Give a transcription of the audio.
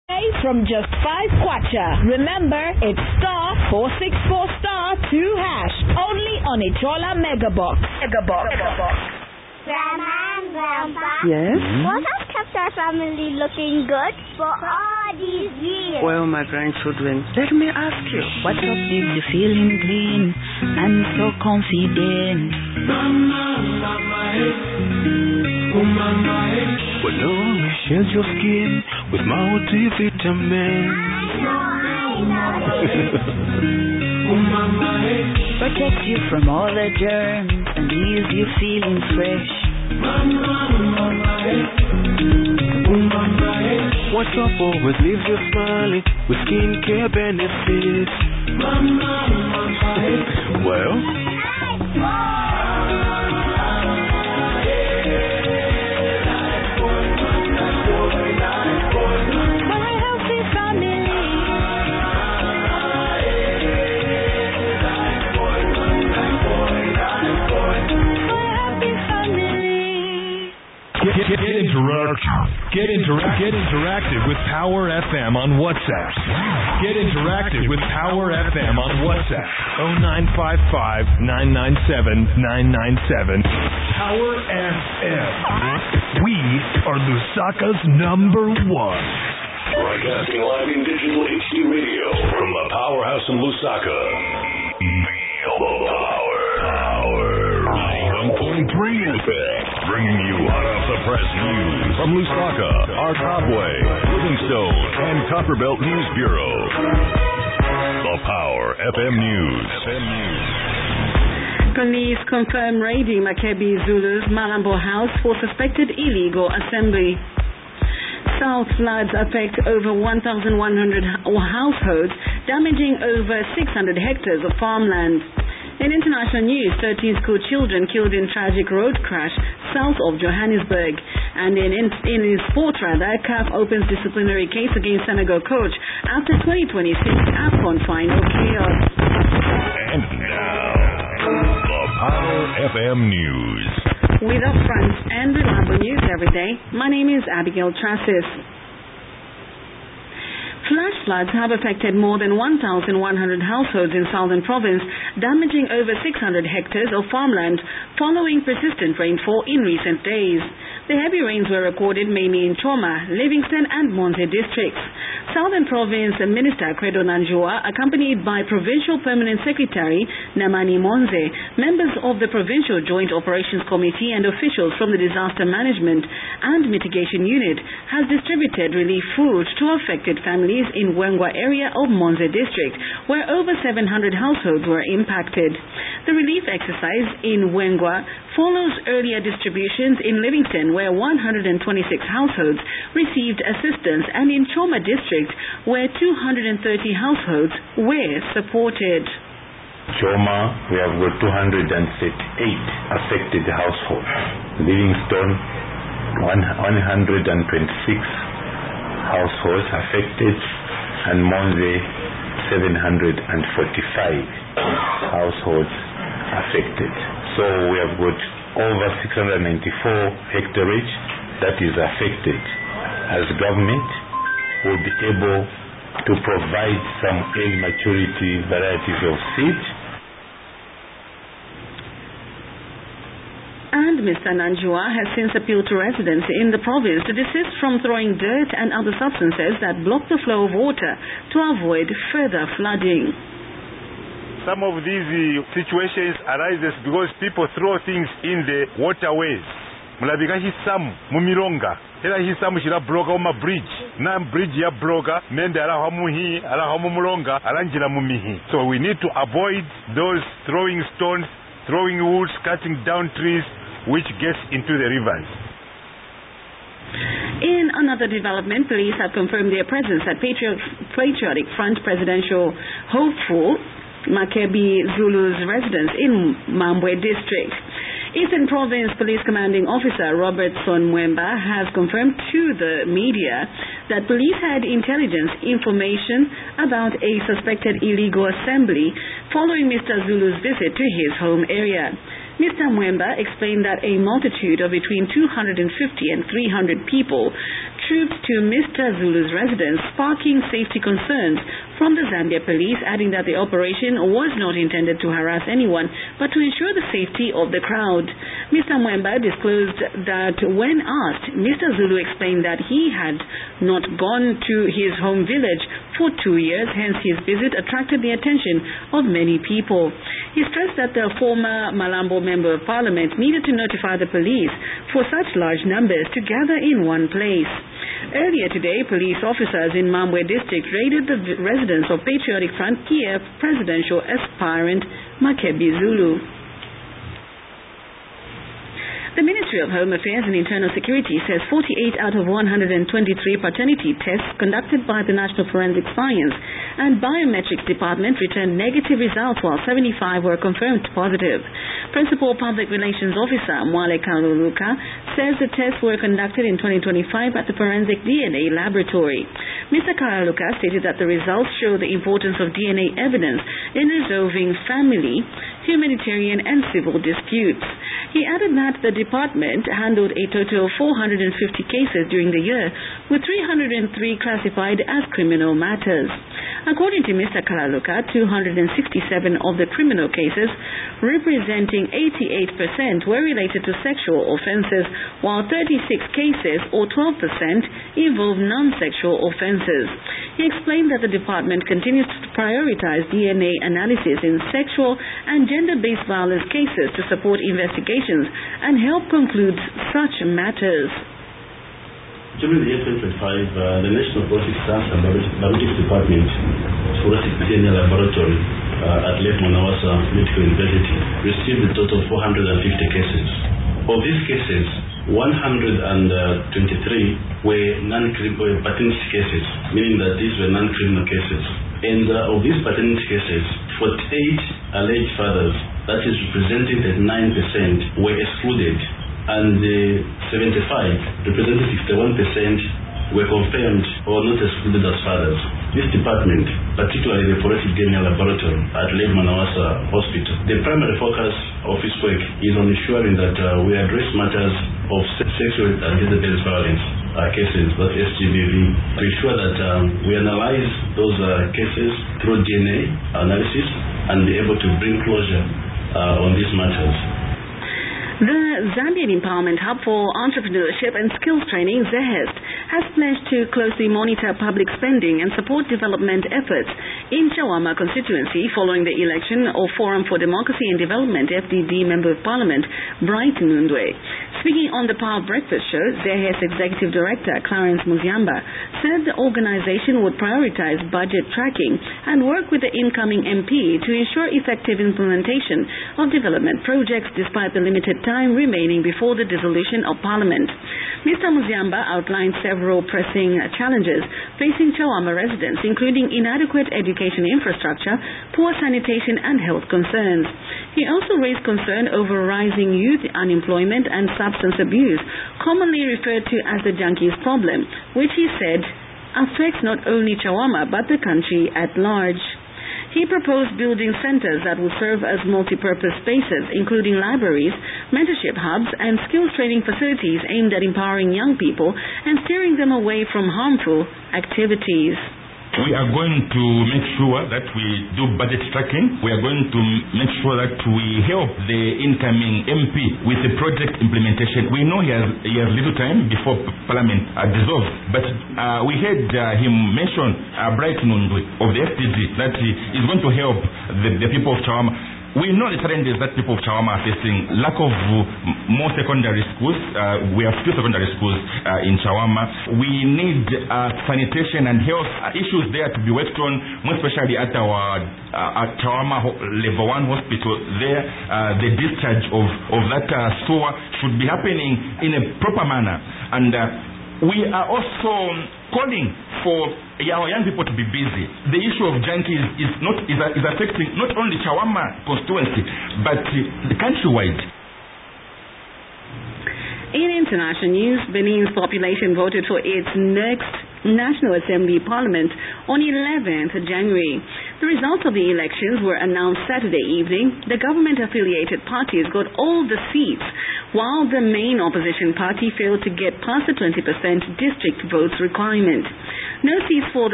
From just 5 kwacha. Remember, it's star 464 star 2 hash. Only on Ichola Megabox. Grandma and Grandpa. Yes? What has kept our family looking good for all these years? Well, my grandchildren, let me ask you, what up leaves you feeling clean and so confident? Well, no, shades your skin with multivitamin. Protect you from all the germs and leaves you feeling fresh. What's up always leaves you smiling with skincare benefits. Well, Get interactive with Power FM on WhatsApp. Get interactive with Power FM on WhatsApp. 0955 997 997. Power FM. We are Lusaka's #1. Broadcasting live in digital HD radio from the Powerhouse in Lusaka. Feel the power. 91.3 FM. Bringing you hot off the press news from Lusaka, our Topway, Livingstone, and Copperbelt News Bureau. The Power FM News. Police confirm raiding Makebi Zulu's Malambo house for suspected illegal assembly. South floods affect over 1,100 households, damaging over 600 hectares of farmland. In international news, 13 school children killed in tragic road crash south of Johannesburg. And in sport, CAF opens disciplinary case against Senegal coach after 2026 AFCON final chaos. And now, the Power FM News. With upfront and reliable news every day, my name is Abigail Trassis. Flash floods have affected more than 1,100 households in Southern Province, damaging over 600 hectares of farmland following persistent rainfall in recent days. The heavy rains were recorded mainly in Choma, Livingston and Monze districts. Southern Province Minister Credo Nanjua, accompanied by Provincial Permanent Secretary Namani Monze, members of the Provincial Joint Operations Committee and officials from the Disaster Management and Mitigation Unit, has distributed relief food to affected families in Wengwa area of Monze district, where over 700 households were impacted. The relief exercise in Wengwa follows earlier distributions in Livingston, where 126 households received assistance, and in Choma district, where 230 households were supported. Choma, we have got 238 affected households. Livingston, 126 households affected, and Monze, 745 households affected. So we have got over 694 hectareage that is affected. As government, will be able to provide some early maturity varieties of seed. And Mr. Nanjua has since appealed to residents in the province to desist from throwing dirt and other substances that block the flow of water to avoid further flooding. Some of these situations arises because people throw things in the waterways. Mulabika hisamu mumironga era hisamu shira bloka uma bridge na bridge ya bloka mende ala hamuhi ala hamumulonga alanjira mumihi. So we need to avoid those throwing stones, throwing woods, cutting down trees which gets into the rivers. In another development, police have confirmed their presence at Patriotic Front presidential hopeful Makebi Zulu's residence in Mambwe district. Eastern Province Police Commanding Officer Robertson Mwemba has confirmed to the media that police had intelligence information about a suspected illegal assembly following Mr. Zulu's visit to his home area. Mr. Mwemba explained that a multitude of between 250 and 300 people trooped to Mr. Zulu's residence, sparking safety concerns from the Zambia police, adding that the operation was not intended to harass anyone, but to ensure the safety of the crowd. Mr. Mwemba disclosed that when asked, Mr. Zulu explained that he had not gone to his home village for 2 years, hence his visit attracted the attention of many people. He stressed that the former Malambo Member of Parliament needed to notify the police for such large numbers to gather in one place. Earlier today, police officers in Mambwe district raided the residence of Patriotic Front PF presidential aspirant Makebi Zulu. The Ministry of Home Affairs and Internal Security says 48 out of 123 paternity tests conducted by the National Forensic Science and Biometrics Department returned negative results, while 75 were confirmed positive. Principal Public Relations Officer Mwale Kaluluka says the tests were conducted in 2025 at the Forensic DNA Laboratory. Mr. Kaluluka stated that the results show the importance of DNA evidence in resolving family, humanitarian and civil disputes. He added that the department handled a total of 450 cases during the year, with 303 classified as criminal matters. According to Mr. Kalaluka, 267 of the criminal cases, representing 88%, were related to sexual offences, while 36 cases, or 12%, involved non-sexual offences. He explained that the department continues to prioritize DNA analysis in sexual and gender-based violence cases to support investigations and help conclude such matters. During the year 2025, the National Forensic Science and Biometrics Department Forensic DNA Laboratory at Lake Mwanawasa Medical University received a total of 450 cases. Of these cases, 123 were non-criminal paternity cases, meaning that these were non-criminal cases. And of these paternity cases, 48 alleged fathers, that is representing 9%, were excluded, and 75, representing 61%, were confirmed or not excluded as fathers. This department, particularly the Forensic DNA Laboratory at Lake Mwanawasa Hospital, the primary focus of its work is on ensuring that we address matters of sexual and gender-based violence cases, that's SGBV, to ensure that we analyze those cases through DNA analysis and be able to bring closure on these matters. The Zambian Empowerment Hub for Entrepreneurship and Skills Training, ZEHEST, has pledged to closely monitor public spending and support development efforts in Chawama constituency following the election of Forum for Democracy and Development FDD Member of Parliament Bright Nundwe. Speaking on the Power Breakfast Show, ZEHEST Executive Director Clarence Muziamba said the organization would prioritize budget tracking and work with the incoming MP to ensure effective implementation of development projects despite the limited time remaining before the dissolution of Parliament. Mr. Muziamba outlined several pressing challenges facing Chawama residents, including inadequate education infrastructure, poor sanitation and health concerns. He also raised concern over rising youth unemployment and substance abuse, commonly referred to as the junkies problem, which he said affects not only Chawama but the country at large. He proposed building centers that will serve as multi-purpose spaces, including libraries, mentorship hubs, and skills training facilities aimed at empowering young people and steering them away from harmful activities. We are going to make sure that we do budget tracking. We are going to make sure that we help the incoming MP with the project implementation. We know he has little time before Parliament dissolves, but we heard him mention Bright Nundwe of the FDG that he is going to help the people of Chawama. We know the challenges that people of Chawama are facing. Lack of more secondary schools. We have few secondary schools in Chawama. We need sanitation and health issues there to be worked on, more especially at our Chawama Level 1 hospital. There, the discharge of that sewer should be happening in a proper manner. And we are also calling for our young people to be busy. The issue of junkies is affecting not only Chawama constituency but the countrywide. In international news, Benin's population voted for its next National Assembly Parliament on 11th January. The results of the elections were announced Saturday evening. The government-affiliated parties got all the seats, while the main opposition party failed to get past the 20% district votes requirement. No seats for